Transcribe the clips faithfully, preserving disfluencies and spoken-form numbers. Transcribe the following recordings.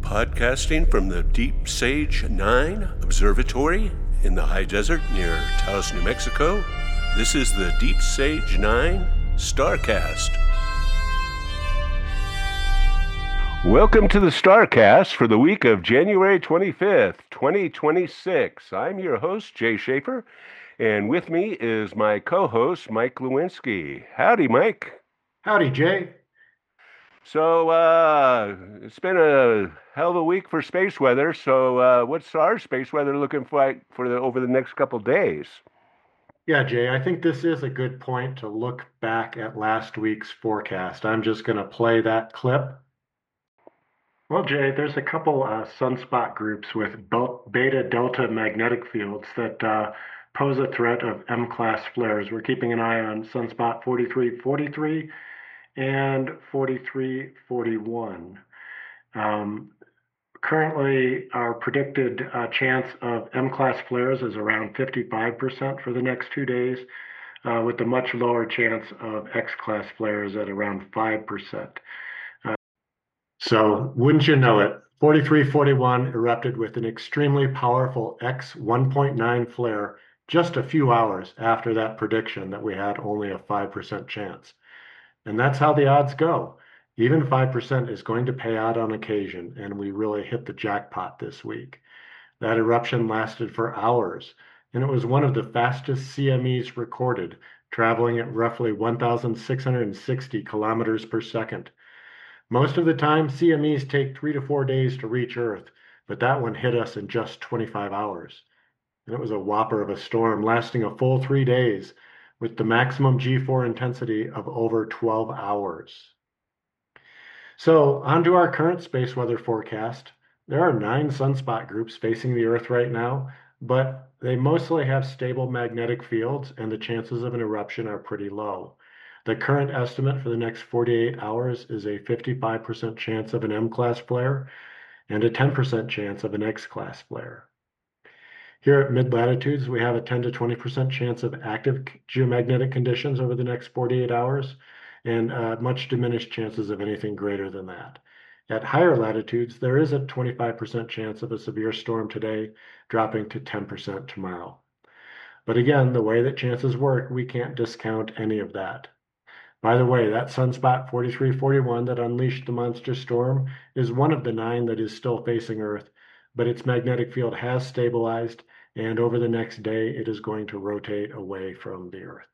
Podcasting from the Deep Sage nine Observatory in the high desert near Taos, New Mexico, this is the Deep Sage nine Starcast. Welcome to the Starcast for the week of January twenty-fifth, twenty twenty-six. I'm your host, Jay Schaefer, and with me is my co-host, Mike Lewinsky. Howdy, Mike. Howdy, Jay. So, uh, it's been a hell of a week for space weather. So, uh, what's our space weather looking like for the, over the next couple days? Yeah, Jay, I think this is a good point to look back at last week's forecast. I'm just going to play that clip. Well, Jay, there's a couple uh, sunspot groups with beta delta magnetic fields that uh, pose a threat of M-class flares. We're keeping an eye on sunspot forty-three forty-three and forty-three forty-one. Um, currently, our predicted uh, chance of M-class flares is around fifty-five percent for the next two days, uh, with a much lower chance of X-class flares at around five percent. Uh, so, wouldn't you know it, forty-three forty-one erupted with an extremely powerful X one point nine flare just a few hours after that prediction that we had only a five percent chance. And that's how the odds go. Even five percent is going to pay out on occasion, and we really hit the jackpot this week. That eruption lasted for hours, and it was one of the fastest C M Es recorded, traveling at roughly one thousand six hundred sixty kilometers per second. Most of the time, C M Es take three to four days to reach Earth, but that one hit us in just twenty-five hours. And it was a whopper of a storm lasting a full three days, with the maximum G four intensity of over twelve hours. So, on to our current space weather forecast. There are nine sunspot groups facing the Earth right now, but they mostly have stable magnetic fields, and the chances of an eruption are pretty low. The current estimate for the next forty-eight hours is a fifty-five percent chance of an M-class flare and a ten percent chance of an X-class flare. Here at mid-latitudes, we have a ten to twenty percent chance of active geomagnetic conditions over the next forty-eight hours, and uh, much diminished chances of anything greater than that. At higher latitudes, there is a twenty-five percent chance of a severe storm today, dropping to ten percent tomorrow. But again, the way that chances work, we can't discount any of that. By the way, that sunspot forty-three forty-one that unleashed the monster storm is one of the nine that is still facing Earth, but its magnetic field has stabilized, and over the next day, it is going to rotate away from the Earth.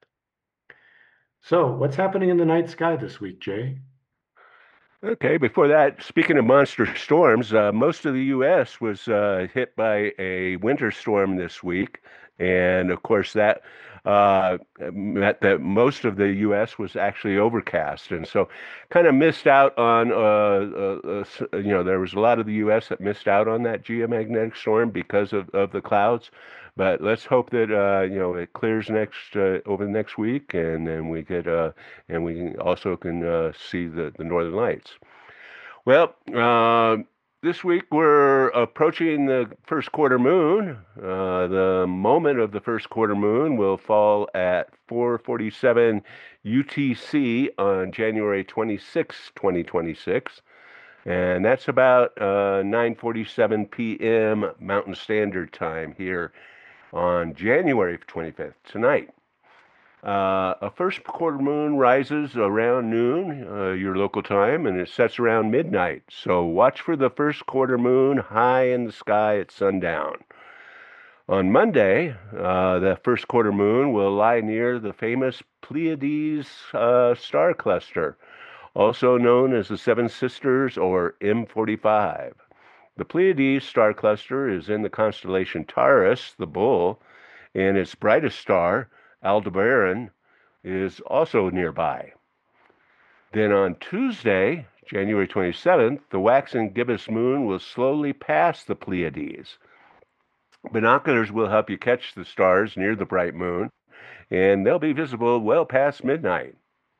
So, what's happening in the night sky this week, Jay? Okay, before that, speaking of monster storms, uh, most of the U S was uh, hit by a winter storm this week. And of course, that uh, meant that most of the U S was actually overcast. And so kind of missed out on, uh, uh, uh, you know, there was a lot of the U S that missed out on that geomagnetic storm because of, of the clouds. But let's hope that, uh, you know, it clears next uh, over the next week, and then we get, uh, and we can also can uh, see the, the Northern Lights. Well, uh, this week we're approaching the first quarter moon. Uh, the moment of the first quarter moon will fall at four forty-seven U T C on January twenty-sixth, twenty twenty-six. And that's about uh, nine forty-seven p m Mountain Standard Time here on January twenty-fifth, tonight. Uh, a first quarter moon rises around noon, uh, your local time, and it sets around midnight. So watch for the first quarter moon high in the sky at sundown. On Monday, uh, the first quarter moon will lie near the famous Pleiades uh, star cluster, also known as the Seven Sisters or M forty-five. The Pleiades star cluster is in the constellation Taurus, the bull, and its brightest star, Aldebaran, is also nearby. Then on Tuesday, January twenty-seventh, the waxing gibbous moon will slowly pass the Pleiades. Binoculars will help you catch the stars near the bright moon, and they'll be visible well past midnight.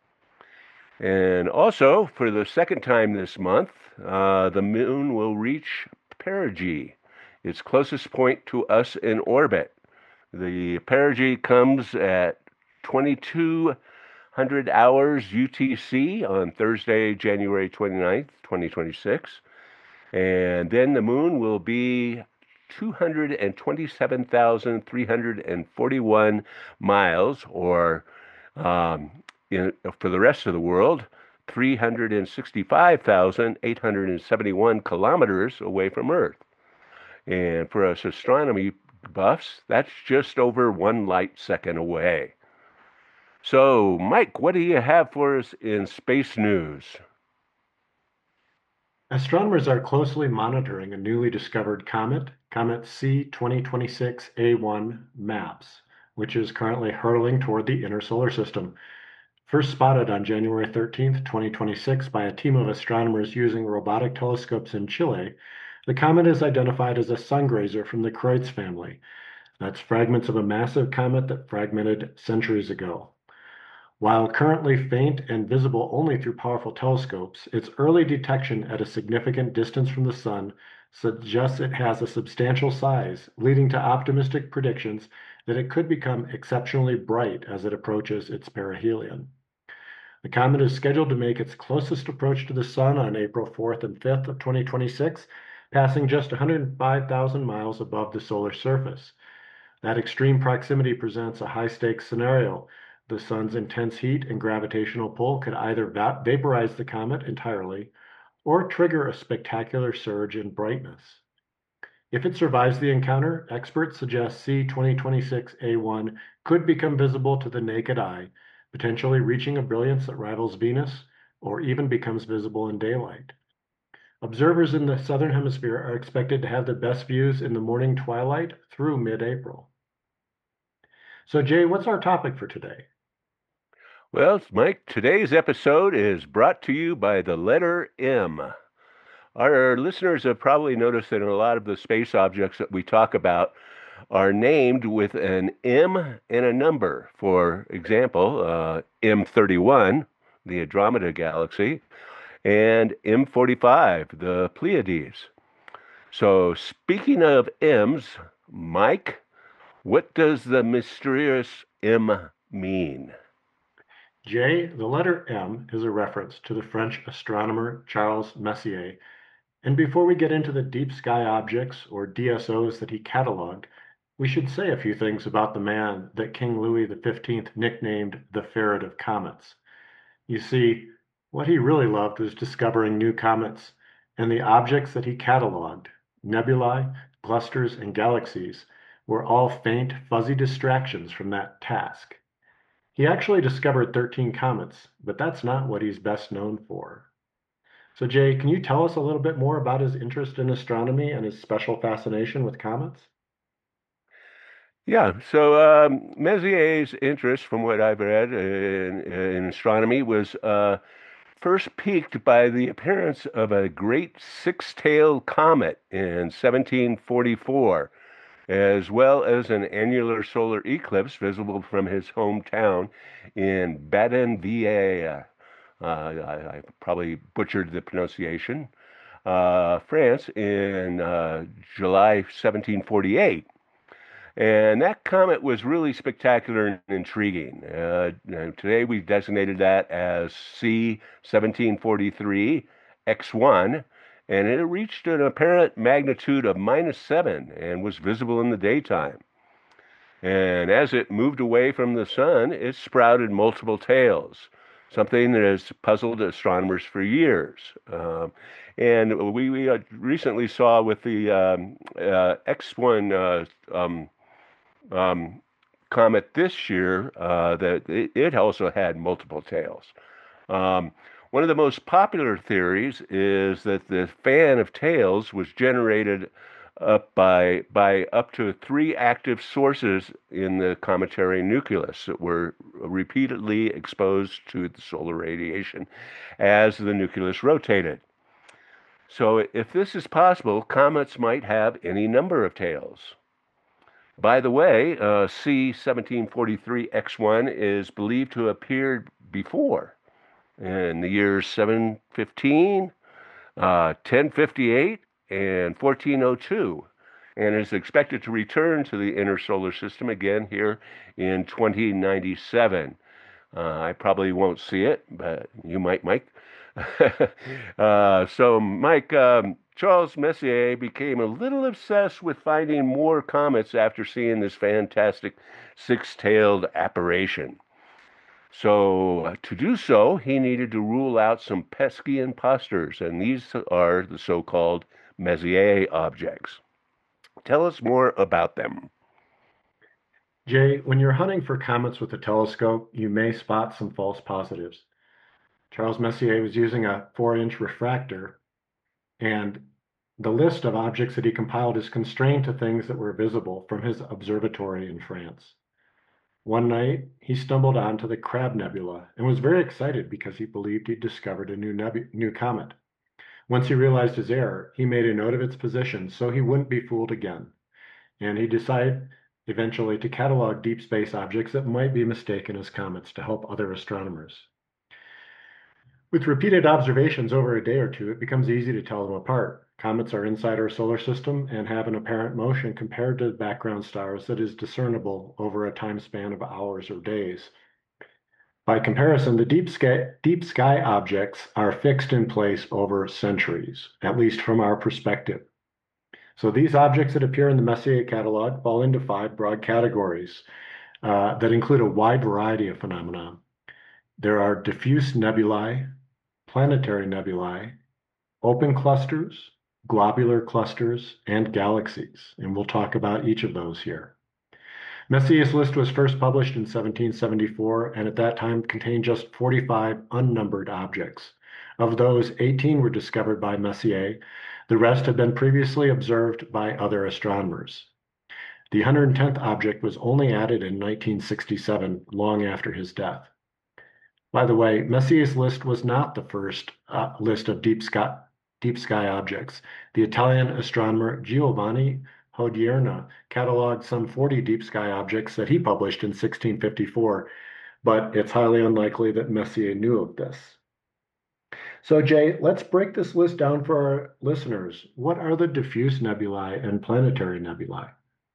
And also, for the second time this month, uh, the moon will reach perigee, its closest point to us in orbit. The perigee comes at twenty-two hundred hours U T C on Thursday, January twenty-ninth, twenty twenty-six. And then the moon will be two hundred twenty-seven thousand three hundred forty-one miles, or um, in, for the rest of the world, three hundred sixty-five thousand eight hundred seventy-one kilometers away from Earth. And for us astronomy buffs, that's just over one light second away. So, Mike, what do you have for us in space news? Astronomers are closely monitoring a newly discovered comet, Comet C twenty twenty-six A one MAPS, which is currently hurtling toward the inner solar system. First spotted on January thirteenth, twenty twenty-six by a team of astronomers using robotic telescopes in Chile, the comet is identified as a sungrazer from the Kreutz family. That's fragments of a massive comet that fragmented centuries ago. While currently faint and visible only through powerful telescopes, its early detection at a significant distance from the Sun suggests it has a substantial size, leading to optimistic predictions that it could become exceptionally bright as it approaches its perihelion. The comet is scheduled to make its closest approach to the Sun on April fourth and fifth of twenty twenty-six, passing just one hundred five thousand miles above the solar surface. That extreme proximity presents a high-stakes scenario. The Sun's intense heat and gravitational pull could either va vaporize the comet entirely or trigger a spectacular surge in brightness. If it survives the encounter, experts suggest C twenty twenty-six A one could become visible to the naked eye, potentially reaching a brilliance that rivals Venus or even becomes visible in daylight. Observers in the southern hemisphere are expected to have the best views in the morning twilight through mid-April. So, Jay, what's our topic for today? Well, Mike, today's episode is brought to you by the letter M. Our listeners have probably noticed that a lot of the space objects that we talk about are named with an M and a number. For example, uh, M thirty-one, the Andromeda Galaxy, and M forty-five, the Pleiades. So, speaking of M's, Mike, what does the mysterious M mean? J, the letter M, is a reference to the French astronomer Charles Messier. And before we get into the deep sky objects, or D S Os, that he cataloged, we should say a few things about the man that King Louis the fifteenth nicknamed the Ferret of Comets. You see, what he really loved was discovering new comets, and the objects that he cataloged, nebulae, clusters, and galaxies, were all faint, fuzzy distractions from that task. He actually discovered thirteen comets, but that's not what he's best known for. So, Jay, can you tell us a little bit more about his interest in astronomy and his special fascination with comets? Yeah, so um, Messier's interest, from what I've read in, in astronomy, was uh, first piqued by the appearance of a great six-tailed comet in seventeen forty-four, as well as an annular solar eclipse visible from his hometown in Baden-Vyea. Uh, I, I probably butchered the pronunciation. Uh, France in uh, July seventeen forty-eight. And that comet was really spectacular and intriguing. Uh, today we've designated that as C seventeen forty-three X one, and it reached an apparent magnitude of minus seven and was visible in the daytime. And as it moved away from the sun, it sprouted multiple tails, something that has puzzled astronomers for years. Um, and we, we uh, recently saw with the um, uh, X one uh, um, um, comet this year uh, that it, it also had multiple tails. Um, one of the most popular theories is that the fan of tails was generated up by by up to three active sources in the cometary nucleus that were repeatedly exposed to the solar radiation as the nucleus rotated. So if this is possible, comets might have any number of tails. By the way, uh, C seventeen forty-three X one is believed to have appeared before in the years seven fifteen, uh, ten fifty-eight, and fourteen oh two, and is expected to return to the inner solar system again here in twenty ninety-seven. Uh, I probably won't see it, but you might, Mike. uh, so, Mike, um, Charles Messier became a little obsessed with finding more comets after seeing this fantastic six-tailed apparition. So, uh, to do so, he needed to rule out some pesky imposters, and these are the so-called Messier objects. Tell us more about them. Jay, when you're hunting for comets with a telescope, you may spot some false positives. Charles Messier was using a four inch refractor, and the list of objects that he compiled is constrained to things that were visible from his observatory in France. One night, he stumbled onto the Crab Nebula and was very excited because he believed he'd discovered a new, nebu- new comet. Once he realized his error, he made a note of its position so he wouldn't be fooled again. And he decided eventually to catalog deep space objects that might be mistaken as comets to help other astronomers. With repeated observations over a day or two, it becomes easy to tell them apart. Comets are inside our solar system and have an apparent motion compared to background stars that is discernible over a time span of hours or days. By comparison, the deep sky, deep sky objects are fixed in place over centuries, at least from our perspective. So these objects that appear in the Messier catalog fall into five broad categories uh, that include a wide variety of phenomena. There are diffuse nebulae, planetary nebulae, open clusters, globular clusters, and galaxies, and we'll talk about each of those here. Messier's list was first published in seventeen seventy-four, and at that time contained just forty-five unnumbered objects. Of those, eighteen were discovered by Messier. The rest had been previously observed by other astronomers. The one hundred tenth object was only added in nineteen sixty-seven, long after his death. By the way, Messier's list was not the first uh, list of deep sky, deep sky objects. The Italian astronomer Giovanni Hodierna cataloged some forty deep sky objects that he published in sixteen fifty-four, but it's highly unlikely that Messier knew of this. So, Jay, let's break this list down for our listeners. What are the diffuse nebulae and planetary nebulae?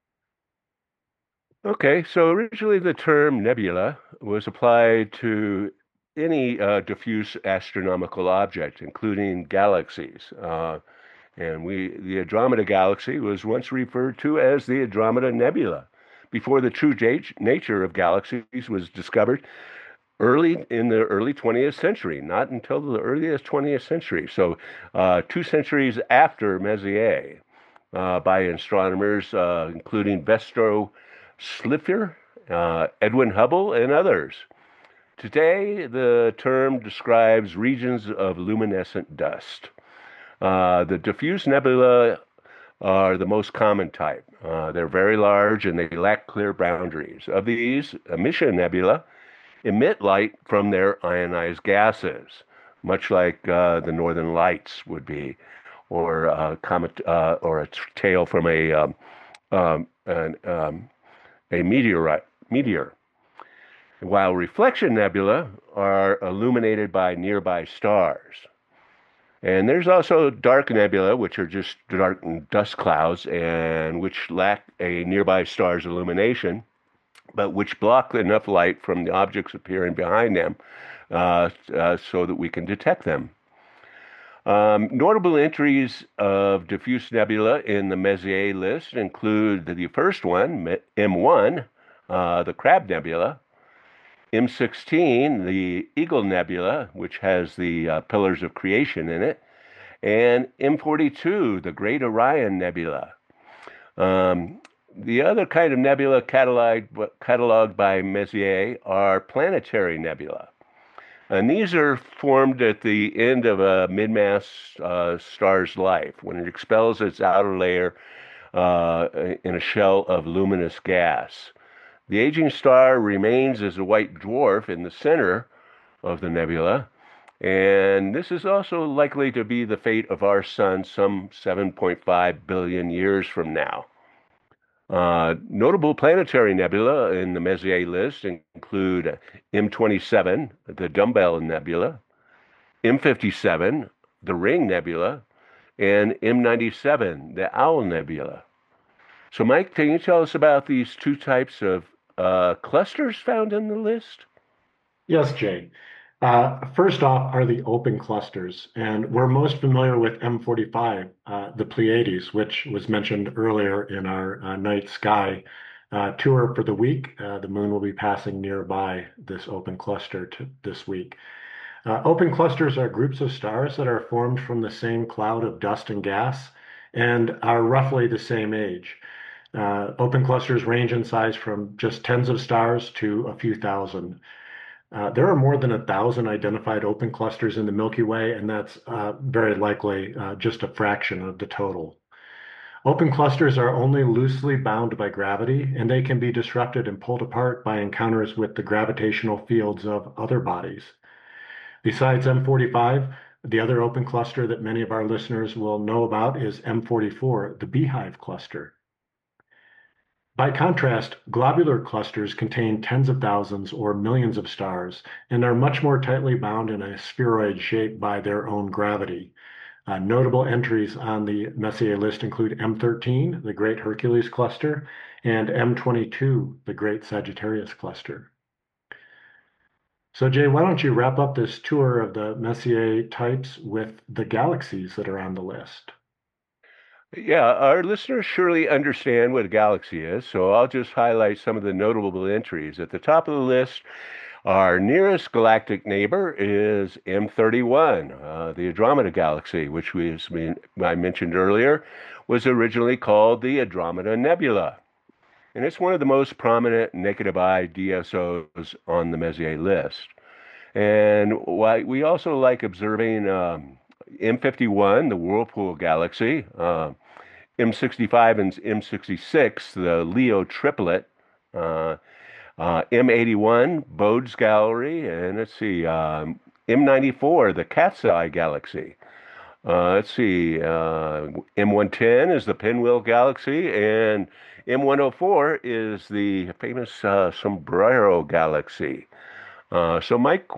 Okay, so originally the term nebula was applied to any uh, diffuse astronomical object, including galaxies. Uh, and we, the Andromeda Galaxy was once referred to as the Andromeda Nebula before the true nature of galaxies was discovered early in the early twentieth century, not until the earliest twentieth century. So, uh, two centuries after Messier, uh, by astronomers uh, including Vestro Slipher, uh, Edwin Hubble, and others. Today, the term describes regions of luminescent dust. Uh, the diffuse nebula are the most common type. Uh, they're very large and they lack clear boundaries. Of these, emission nebula emit light from their ionized gases, much like uh, the northern lights would be, or uh, comet, uh, or a tail from a um, um, an, um, a meteorite meteor. While reflection nebula are illuminated by nearby stars. And there's also dark nebula, which are just dark dust clouds and which lack a nearby star's illumination, but which block enough light from the objects appearing behind them uh, uh, so that we can detect them. Um, notable entries of diffuse nebula in the Messier list include the first one, M one, uh, the Crab Nebula, M sixteen, the Eagle Nebula, which has the uh, Pillars of Creation in it, and M forty-two, the Great Orion Nebula. Um, the other kind of nebula cataloged, cataloged by Messier are planetary nebula. And these are formed at the end of a mid-mass uh, star's life, when it expels its outer layer uh, in a shell of luminous gas. The aging star remains as a white dwarf in the center of the nebula, and this is also likely to be the fate of our sun some seven point five billion years from now. Uh, notable planetary nebula in the Messier list include M twenty-seven, the Dumbbell Nebula, M fifty-seven, the Ring Nebula, and M ninety-seven, the Owl Nebula. So, Mike, can you tell us about these two types of uh, clusters found in the list? Yes, Jay. Uh, first off are the open clusters, and we're most familiar with M forty-five, uh, the Pleiades, which was mentioned earlier in our uh, night sky uh, tour for the week. Uh, the moon will be passing nearby this open cluster to, this week. Uh, open clusters are groups of stars that are formed from the same cloud of dust and gas and are roughly the same age. Uh, open clusters range in size from just tens of stars to a few thousand. Uh, there are more than a thousand identified open clusters in the Milky Way, and that's uh, very likely uh, just a fraction of the total. Open clusters are only loosely bound by gravity, and they can be disrupted and pulled apart by encounters with the gravitational fields of other bodies. Besides M forty-five, the other open cluster that many of our listeners will know about is M forty-four, the Beehive cluster. By contrast, globular clusters contain tens of thousands or millions of stars and are much more tightly bound in a spheroid shape by their own gravity. Uh, notable entries on the Messier list include M thirteen, the Great Hercules cluster, and M twenty-two, the Great Sagittarius cluster. So, Jay, why don't you wrap up this tour of the Messier types with the galaxies that are on the list? Yeah, our listeners surely understand what a galaxy is, so I'll just highlight some of the notable entries. At the top of the list, our nearest galactic neighbor is M thirty-one, uh, the Andromeda Galaxy, which we, as I mentioned earlier, was originally called the Andromeda Nebula. And it's one of the most prominent negative eye D S Os on the Messier list. And why we also like observing um, M fifty-one, the Whirlpool Galaxy, uh, M sixty-five and M sixty-six, the Leo triplet, uh, uh, M eighty-one, Bode's Gallery, and let's see, um, M ninety-four, the Cat's Eye Galaxy. Uh, let's see, uh, M one ten is the Pinwheel Galaxy, and M one oh four is the famous uh, Sombrero Galaxy. Uh, so, Mike,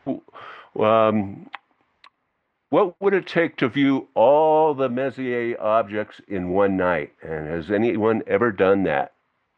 um, what would it take to view all the Messier objects in one night? And has anyone ever done that?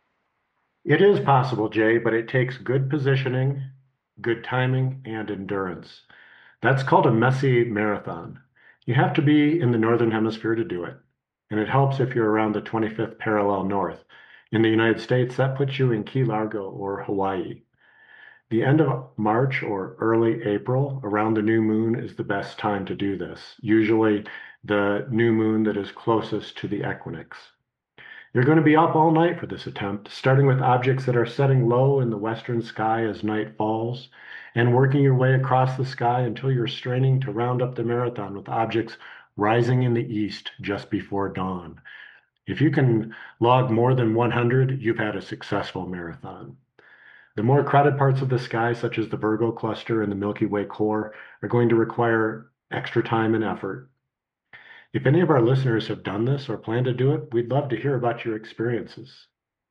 It is possible, Jay, but it takes good positioning, good timing, and endurance. That's called a Messier marathon. You have to be in the northern hemisphere to do it, and it helps if you're around the twenty-fifth parallel north. In the United States, that puts you in Key Largo or Hawaii. The end of March or early April, around the new moon, is the best time to do this, usually the new moon that is closest to the equinox. You're going to be up all night for this attempt, starting with objects that are setting low in the western sky as night falls, and working your way across the sky until you're straining to round up the marathon with objects rising in the east just before dawn. If you can log more than one hundred, you've had a successful marathon. The more crowded parts of the sky, such as the Virgo cluster and the Milky Way core, are going to require extra time and effort. If any of our listeners have done this or plan to do it, we'd love to hear about your experiences.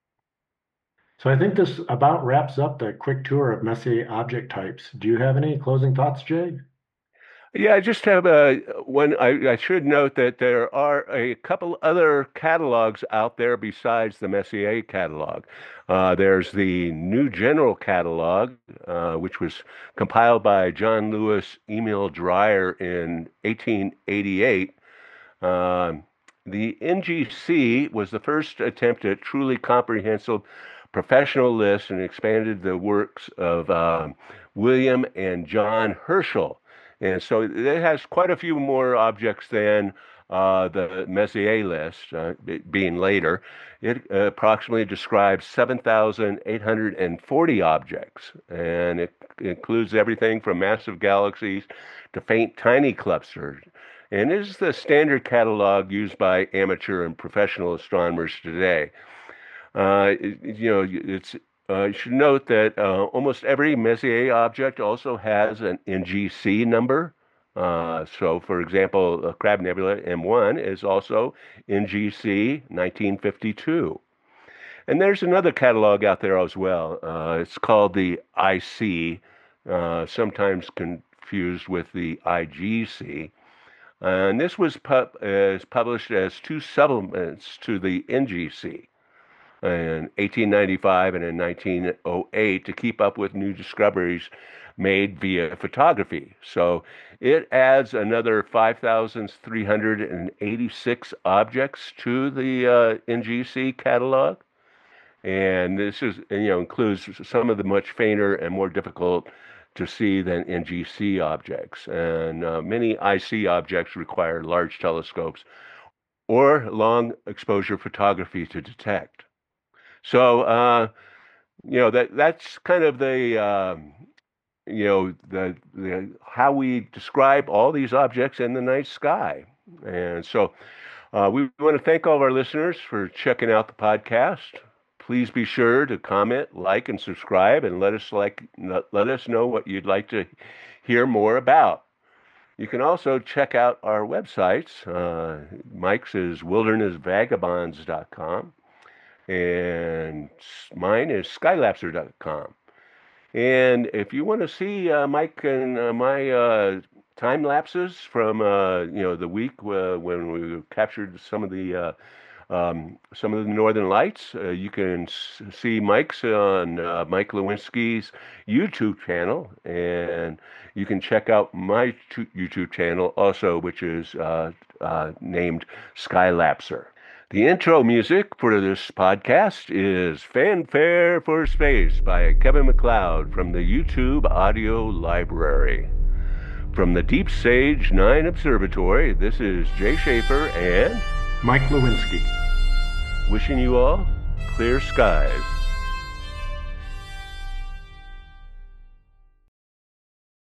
So I think this about wraps up the quick tour of Messier object types. Do you have any closing thoughts, Jay? Yeah, I just have a one. I, I should note that there are a couple other catalogs out there besides the Messier catalog. Uh, there's the New General Catalog, uh, which was compiled by John Lewis Emil Dreyer in eighteen eighty-eight. Um, the N G C was the first attempt at truly comprehensive professional list and expanded the works of um, William and John Herschel. And so it has quite a few more objects than uh, the Messier list, uh, being later. It uh, approximately describes seven thousand eight hundred forty objects, and it includes everything from massive galaxies to faint, tiny clusters. And it is the standard catalog used by amateur and professional astronomers today. Uh, it- you know, it's uh, you should note that uh, almost every Messier object also has an N G C number. Uh, so, for example, the Crab Nebula M one is also N G C nineteen fifty-two. And there's another catalog out there as well. Uh, it's called the I C, uh, sometimes confused with the I G C. And this was pub- is published as two supplements to the N G C. in eighteen ninety-five and in nineteen oh eight to keep up with new discoveries made via photography. So it adds another five thousand three hundred eighty-six objects to the uh, N G C catalog. And this is, you know, includes some of the much fainter and more difficult to see than N G C objects. And uh, many I C objects require large telescopes or long exposure photography to detect. So, uh, you know, that that's kind of the, um, you know, the, the how we describe all these objects in the night sky. And so uh, we want to thank all of our listeners for checking out the podcast. Please be sure to comment, like, and subscribe, and let us like let us know what you'd like to hear more about. You can also check out our websites. Uh, Mike's is wilderness vagabonds dot com, and mine is skylapser dot com. And if you want to see uh, Mike and uh, my uh, time lapses from uh, you know the week uh, when we captured some of the uh, Um, some of the Northern Lights, uh, you can s- see Mike's on uh, Mike Lewinsky's YouTube channel, and you can check out my t- YouTube channel also, which is uh, uh, named Skylapser. The intro music for this podcast is Fanfare for Space by Kevin MacLeod from the YouTube Audio Library. From the Deep Sage nine Observatory, this is Jay Schaefer and Mike Lewinsky. wishing you all clear skies.